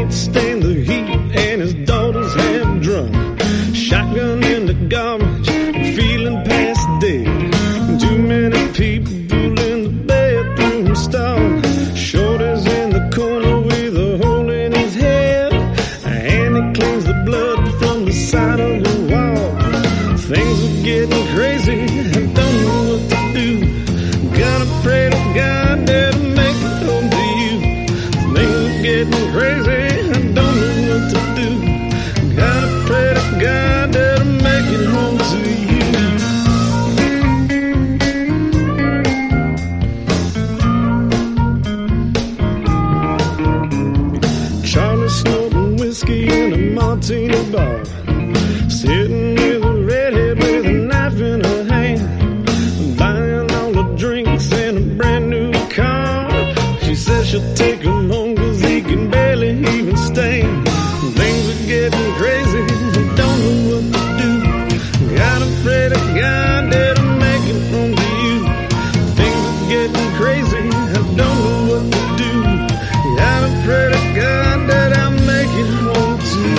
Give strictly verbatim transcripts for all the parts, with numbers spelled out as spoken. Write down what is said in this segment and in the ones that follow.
can't stand the heat, and his daughters have drunk. Shotgun in the garbage, feeling past dead. Too many people in the bedroom stall. Shorty's in the corner with a hole in his head, and he cleans the blood from the side of the wall. Things are getting crazy, I don't know what to do. Gotta pray to God that'll make it home to you. Things are getting crazy, I don't know what to do. Gotta pray to God that'll make it home to you. Charlie snorting whiskey in a martini bar, sitting with a redhead with a knife in her hand, buying all the drinks in a brand new car. She says she'll take him home cause he can barely even stand. Things are getting crazy, I don't know what to do. Gotta pray to God that I'll make it home to you. Things are getting crazy, I don't know what to do. Gotta pray to God that I'll make it home to you.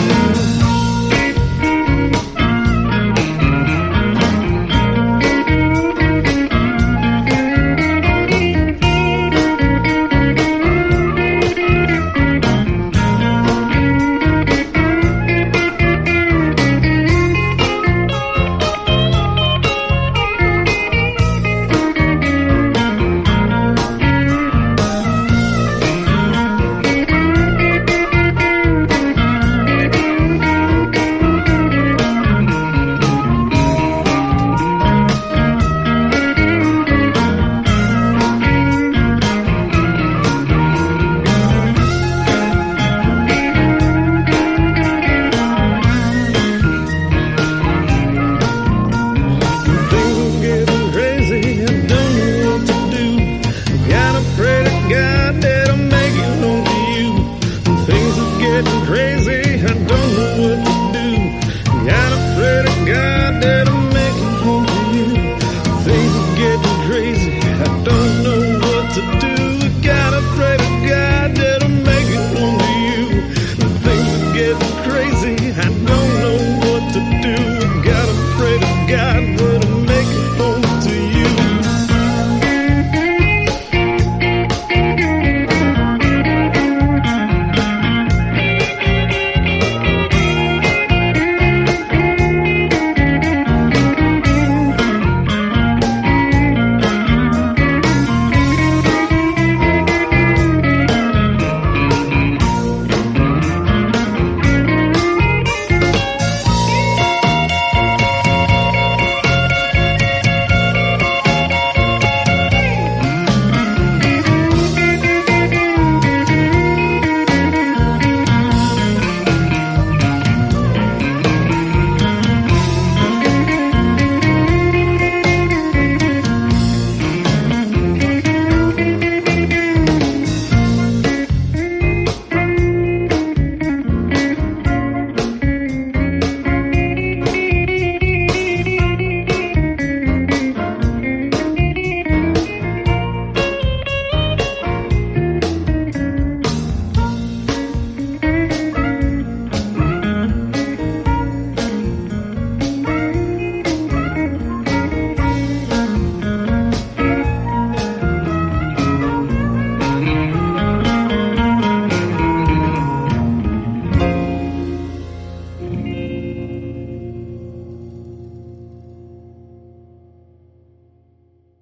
Pray to God that I'll make it home to you. Things are getting crazy.